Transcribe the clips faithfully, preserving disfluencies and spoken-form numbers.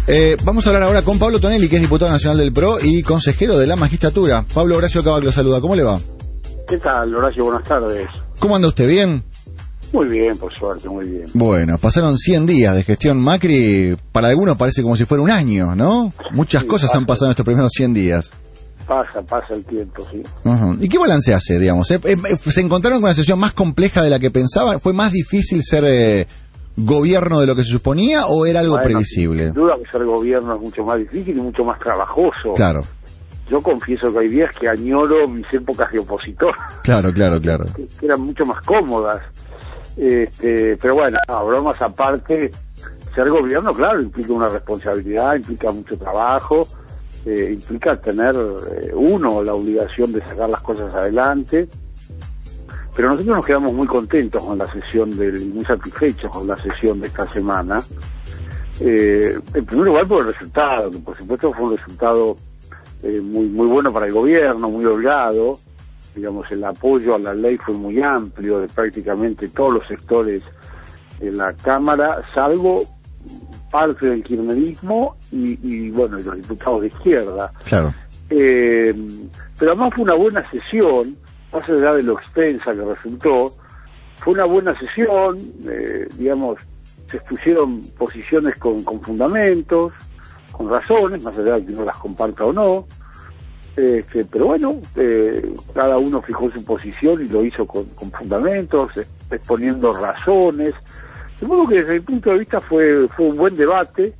Eh, vamos a hablar ahora con Pablo Tonelli, que es diputado nacional del P R O y consejero de la magistratura. Pablo, Horacio Cavaglia lo saluda. ¿Cómo le va? ¿Qué tal, Horacio? Buenas tardes. ¿Cómo anda usted? ¿Bien? Muy bien, por suerte, muy bien. Bueno, pasaron cien días de gestión Macri. Para algunos parece como si fuera un año, ¿no? Muchas sí, cosas pasa. han pasado en estos primeros cien días. Pasa, pasa el tiempo, sí. Uh-huh. ¿Y qué balance hace, digamos? ¿Eh? ¿Se encontraron con una situación más compleja de la que pensaban? ¿Fue más difícil ser eh, gobierno de lo que se suponía o era algo bueno, previsible? Sin duda que ser gobierno es mucho más difícil y mucho más trabajoso. Claro. Yo confieso que hay días que añoro mis épocas de opositor. Claro, claro, claro. Que, que eran mucho más cómodas. Este, pero bueno, no, bromas aparte, ser gobierno, claro, implica una responsabilidad, implica mucho trabajo, eh, implica tener eh, uno la obligación de sacar las cosas adelante. Pero nosotros nos quedamos muy contentos con la sesión, del, muy satisfechos con la sesión de esta semana. Eh, en primer lugar por el resultado, que por supuesto fue un resultado eh, muy muy bueno para el gobierno, muy holgado. Digamos, el apoyo a la ley fue muy amplio de prácticamente todos los sectores de la Cámara, salvo parte del kirchnerismo y, y bueno, y los diputados de izquierda. Claro. Eh, pero además fue una buena sesión, más allá de lo extensa que resultó, fue una buena sesión, eh, digamos, se expusieron posiciones con, con fundamentos, con razones, más allá de que no las comparta o no. Este, pero bueno, eh, cada uno fijó su posición y lo hizo con, con fundamentos, exponiendo razones. De modo que desde mi punto de vista fue fue un buen debate,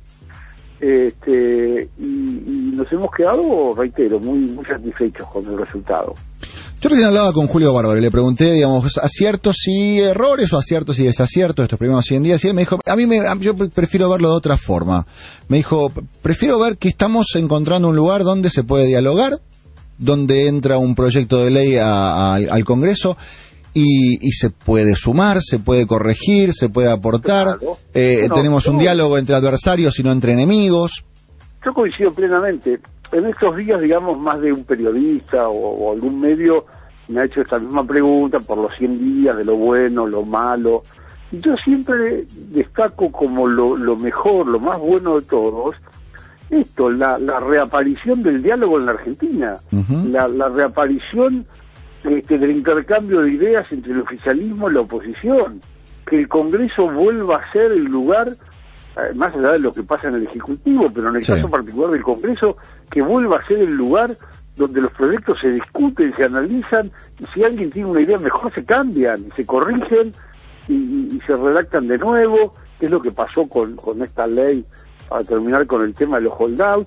este, y, y nos hemos quedado, reitero, muy, muy satisfechos con el resultado. Yo recién hablaba con Julio Bárbaro y le pregunté, digamos, aciertos y errores o aciertos y desaciertos de estos primeros cien días, y él me dijo, a mí me, yo prefiero verlo de otra forma. Me dijo, prefiero ver que estamos encontrando un lugar donde se puede dialogar, donde entra un proyecto de ley a, a, al Congreso y, y se puede sumar, se puede corregir, se puede aportar, claro. eh, bueno, tenemos un yo, diálogo entre adversarios y no entre enemigos. Yo coincido plenamente. En estos días, digamos, más de un periodista o, o algún medio me ha hecho esta misma pregunta por los cien días, de lo bueno, lo malo. Y yo siempre destaco como lo, lo mejor, lo más bueno de todos, esto, la, la reaparición del diálogo en la Argentina, uh-huh. la, la reaparición este, del intercambio de ideas entre el oficialismo y la oposición, que el Congreso vuelva a ser el lugar, más allá de lo que pasa en el Ejecutivo, pero en el sí. caso particular del Congreso, que vuelva a ser el lugar donde los proyectos se discuten, se analizan, y si alguien tiene una idea mejor se cambian, y se corrigen, y, y, y se redactan de nuevo, que es lo que pasó con, con esta ley, para terminar con el tema de los holdouts.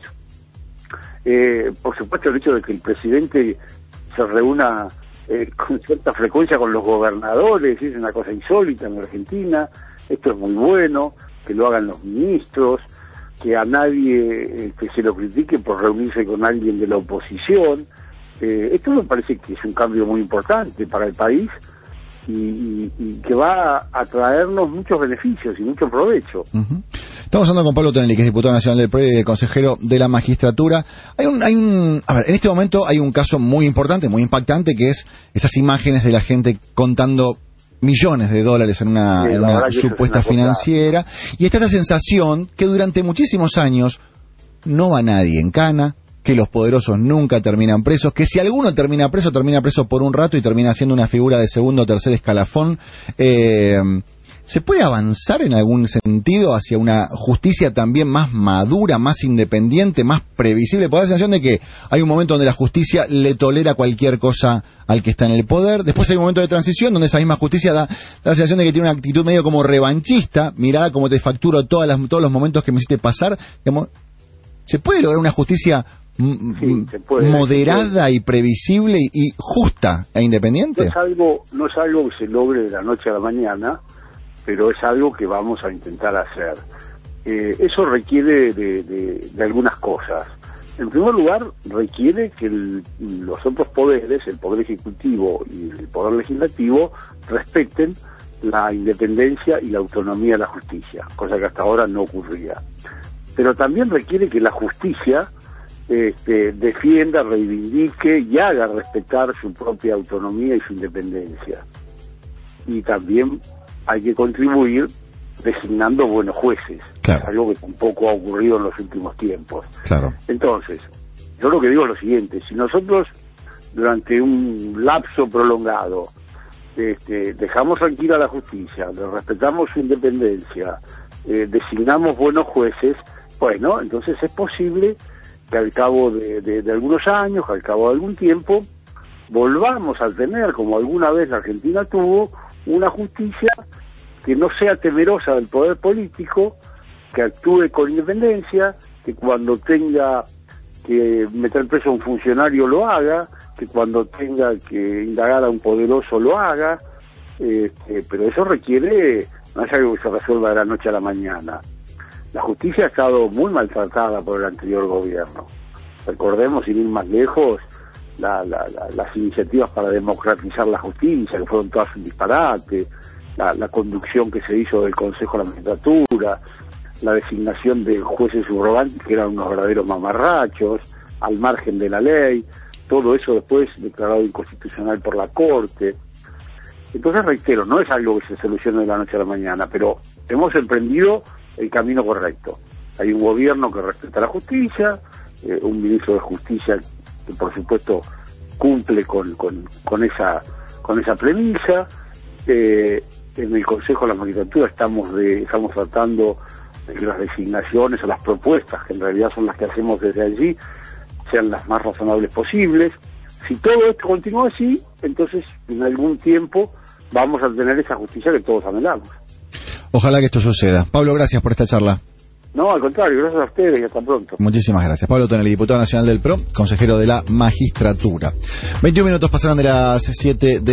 Eh, por supuesto, el hecho de que el presidente se reúna eh, con cierta frecuencia con los gobernadores, es una cosa insólita en Argentina, esto es muy bueno, que lo hagan los ministros, que a nadie eh, que se lo critique por reunirse con alguien de la oposición. Eh, esto me parece que es un cambio muy importante para el país y, y, y que va a traernos muchos beneficios y mucho provecho. Uh-huh. Estamos hablando con Pablo Tonelli, que es diputado nacional del P R O y consejero de la magistratura. Hay un, hay un, a ver, en este momento hay un caso muy importante, muy impactante, que es esas imágenes de la gente contando millones de dólares en una, sí, en una supuesta una financiera, y está esta sensación que durante muchísimos años no va nadie en cana, que los poderosos nunca terminan presos, que si alguno termina preso, termina preso por un rato y termina siendo una figura de segundo o tercer escalafón. Eh, ¿Se puede avanzar en algún sentido hacia una justicia también más madura, más independiente, más previsible? Puede dar la sensación de que hay un momento donde la justicia le tolera cualquier cosa al que está en el poder. Después hay un momento de transición donde esa misma justicia da, da la sensación de que tiene una actitud medio como revanchista. Mirá cómo te facturo todas las, todos los momentos que me hiciste pasar. Digamos, ¿se puede lograr una justicia sí, se puede, moderada se y previsible y, y justa e independiente? No es algo, no es algo que se logre de la noche a la mañana, pero es algo que vamos a intentar hacer. Eh, eso requiere de, de, de algunas cosas. En primer lugar, requiere que el, los otros poderes, el Poder Ejecutivo y el Poder Legislativo, respeten la independencia y la autonomía de la justicia, cosa que hasta ahora no ocurría. Pero también requiere que la justicia este, defienda, reivindique y haga respetar su propia autonomía y su independencia. Y también hay que contribuir designando buenos jueces, claro. algo que tampoco ha ocurrido en los últimos tiempos. Claro. Entonces, yo lo que digo es lo siguiente: si nosotros durante un lapso prolongado este, dejamos tranquila a la justicia, le respetamos su independencia, eh, designamos buenos jueces, bueno, entonces es posible que al cabo de, de, de algunos años, que al cabo de algún tiempo, volvamos a tener, como alguna vez la Argentina tuvo, una justicia que no sea temerosa del poder político, que actúe con independencia, que cuando tenga que meter preso a un funcionario lo haga, que cuando tenga que indagar a un poderoso lo haga, este, pero eso requiere, no es algo que se resuelva de la noche a la mañana. La justicia ha estado muy maltratada por el anterior gobierno. Recordemos, sin ir más lejos, la, la, la, las iniciativas para democratizar la justicia, que fueron todas un disparate, la, la conducción que se hizo del Consejo de la Magistratura, la designación de jueces subrogantes que eran unos verdaderos mamarrachos, al margen de la ley, todo eso después declarado inconstitucional por la Corte. Entonces, reitero, no es algo que se solucione de la noche a la mañana, pero hemos emprendido el camino correcto. Hay un gobierno que respeta la justicia, eh, un ministro de Justicia que por supuesto cumple con, con, con esa con esa premisa. Eh, en el Consejo de la Magistratura estamos de, estamos tratando de que las designaciones o las propuestas, que en realidad son las que hacemos desde allí, sean las más razonables posibles. Si todo esto continúa así, entonces en algún tiempo vamos a tener esa justicia que todos anhelamos. Ojalá que esto suceda. Pablo, gracias por esta charla. No, al contrario, gracias a ustedes y hasta pronto. Muchísimas gracias. Pablo Tonelli, diputado nacional del P R O, consejero de la Magistratura. veintiún minutos pasaron de las siete de